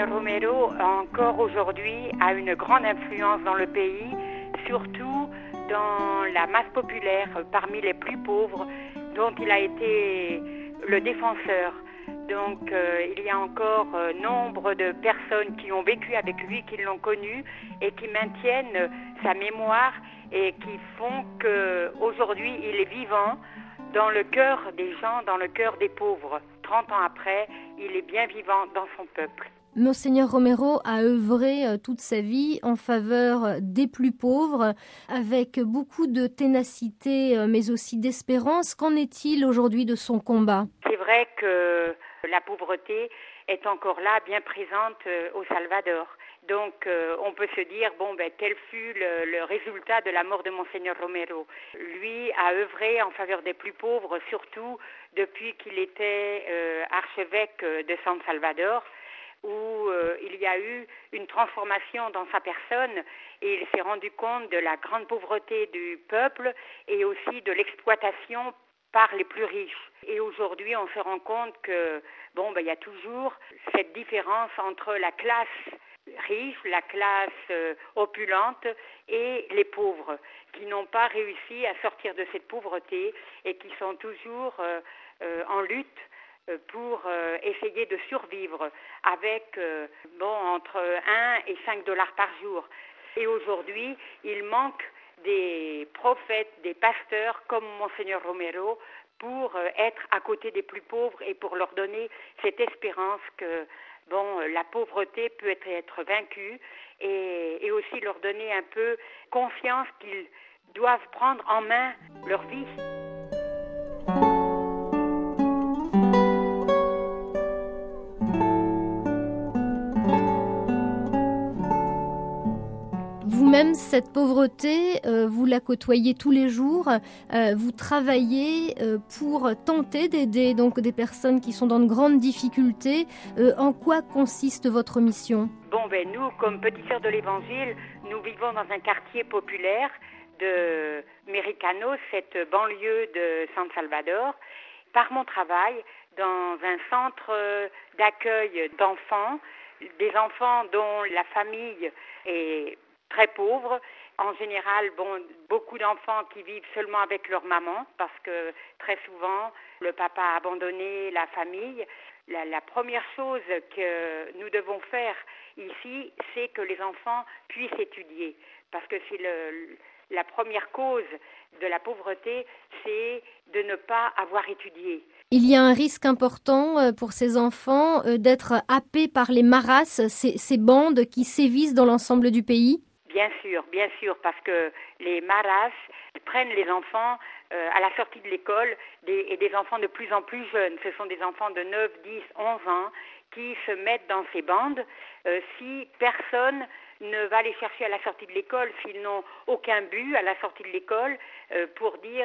Monseigneur Romero, encore aujourd'hui, a une grande influence dans le pays, surtout dans la masse populaire, parmi les plus pauvres, dont il a été le défenseur. Donc il y a encore nombre de personnes qui ont vécu avec lui, qui l'ont connu et qui maintiennent sa mémoire et qui font qu'aujourd'hui il est vivant dans le cœur des gens, dans le cœur des pauvres. 30 ans après, il est bien vivant dans son peuple. Monseigneur Romero a œuvré toute sa vie en faveur des plus pauvres, avec beaucoup de ténacité, mais aussi d'espérance. Qu'en est-il aujourd'hui de son combat ? C'est vrai que la pauvreté est encore là, bien présente au Salvador. Donc on peut se dire, quel fut le résultat de la mort de Monseigneur Romero. Lui a œuvré en faveur des plus pauvres, surtout depuis qu'il était archevêque de San Salvador, où il y a eu une transformation dans sa personne et il s'est rendu compte de la grande pauvreté du peuple et aussi de l'exploitation par les plus riches. Et aujourd'hui, on se rend compte que il y a toujours cette différence entre la classe riche, la classe opulente et les pauvres qui n'ont pas réussi à sortir de cette pauvreté et qui sont toujours en lutte pour essayer de survivre avec entre 1 et 5 dollars par jour. Et aujourd'hui, il manque des prophètes, des pasteurs comme Monseigneur Romero pour être à côté des plus pauvres et pour leur donner cette espérance que la pauvreté peut être vaincue et aussi leur donner un peu confiance qu'ils doivent prendre en main leur vie. Vous-même, cette pauvreté, vous la côtoyez tous les jours. Vous travaillez pour tenter d'aider donc des personnes qui sont dans de grandes difficultés. En quoi consiste votre mission ? Nous, comme Petites Sœurs de l'Évangile, nous vivons dans un quartier populaire de Méricano, cette banlieue de San Salvador. Par mon travail, dans un centre d'accueil d'enfants, des enfants dont la famille est très pauvres. En général, beaucoup d'enfants qui vivent seulement avec leur maman parce que très souvent, le papa a abandonné la famille. La première chose que nous devons faire ici, c'est que les enfants puissent étudier parce que c'est la première cause de la pauvreté, c'est de ne pas avoir étudié. Il y a un risque important pour ces enfants d'être happés par les maras, ces bandes qui sévissent dans l'ensemble du pays ? Bien sûr, parce que les maras prennent les enfants à la sortie de l'école et des enfants de plus en plus jeunes. Ce sont des enfants de 9, 10, 11 ans qui se mettent dans ces bandes. Si personne ne va les chercher à la sortie de l'école, s'ils n'ont aucun but à la sortie de l'école pour dire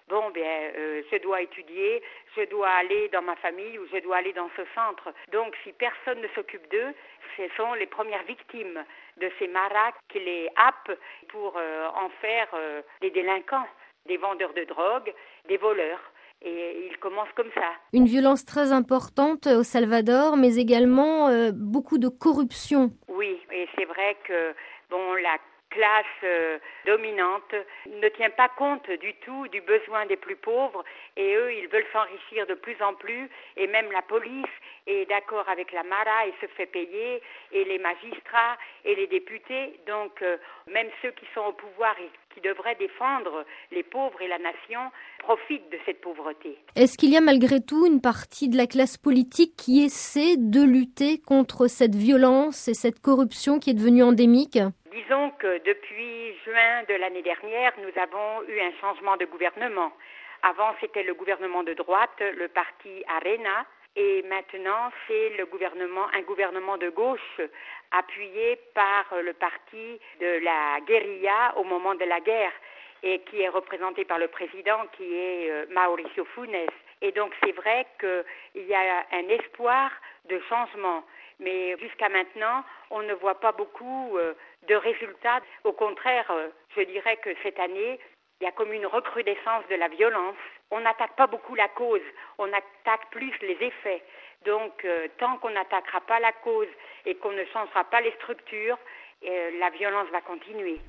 je dois étudier, je dois aller dans ma famille ou je dois aller dans ce centre. Donc si personne ne s'occupe d'eux, ce sont les premières victimes de ces maras qui les happent pour en faire des délinquants, des vendeurs de drogue, des voleurs. Et il commence comme ça. Une violence très importante au Salvador, mais également beaucoup de corruption. Oui, et c'est vrai que la classe dominante ne tient pas compte du tout du besoin des plus pauvres et eux, ils veulent s'enrichir de plus en plus et même la police est d'accord avec la Mara et se fait payer et les magistrats et les députés. Donc même ceux qui sont au pouvoir et qui devraient défendre les pauvres et la nation profitent de cette pauvreté. Est-ce qu'il y a malgré tout une partie de la classe politique qui essaie de lutter contre cette violence et cette corruption qui est devenue endémique ? Disons que depuis juin de l'année dernière, nous avons eu un changement de gouvernement. Avant, c'était le gouvernement de droite, le parti Arena, et maintenant, c'est un gouvernement de gauche appuyé par le parti de la guérilla au moment de la guerre et qui est représenté par le président qui est Mauricio Funes. Et donc, c'est vrai qu'il y a un espoir de changement. Mais jusqu'à maintenant, on ne voit pas beaucoup de résultats. Au contraire, je dirais que cette année, il y a comme une recrudescence de la violence. On n'attaque pas beaucoup la cause, on attaque plus les effets. Donc, tant qu'on n'attaquera pas la cause et qu'on ne changera pas les structures, la violence va continuer.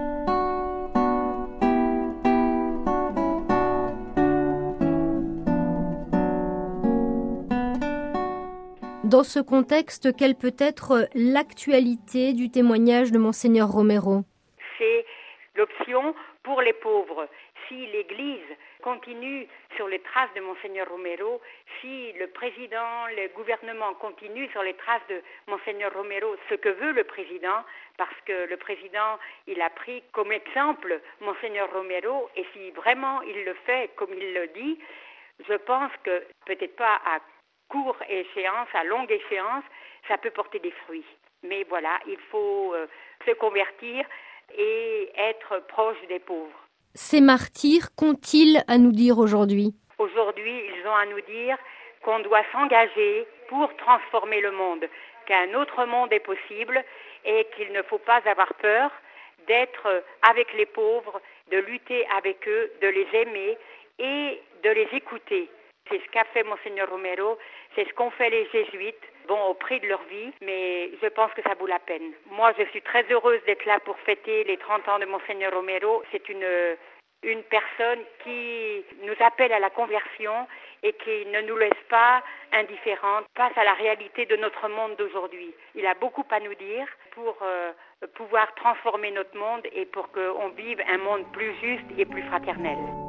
Dans ce contexte, quelle peut être l'actualité du témoignage de Monseigneur Romero? C'est l'option pour les pauvres. Si l'Église continue sur les traces de Monseigneur Romero, si le président, le gouvernement continue sur les traces de Monseigneur Romero, ce que veut le président, parce que le président, il a pris comme exemple Monseigneur Romero, et si vraiment il le fait comme il le dit, je pense que peut-être pas à courte échéance, à longue échéance, ça peut porter des fruits. Mais voilà, il faut se convertir et être proche des pauvres. Ces martyrs qu'ont-ils à nous dire aujourd'hui? Aujourd'hui, ils ont à nous dire qu'on doit s'engager pour transformer le monde, qu'un autre monde est possible et qu'il ne faut pas avoir peur d'être avec les pauvres, de lutter avec eux, de les aimer et de les écouter. C'est ce qu'a fait Monseigneur Romero, c'est ce qu'ont fait les jésuites, au prix de leur vie, mais je pense que ça vaut la peine. Moi, je suis très heureuse d'être là pour fêter les 30 ans de Monseigneur Romero. C'est une personne qui nous appelle à la conversion et qui ne nous laisse pas indifférents face à la réalité de notre monde d'aujourd'hui. Il a beaucoup à nous dire pour pouvoir transformer notre monde et pour qu'on vive un monde plus juste et plus fraternel.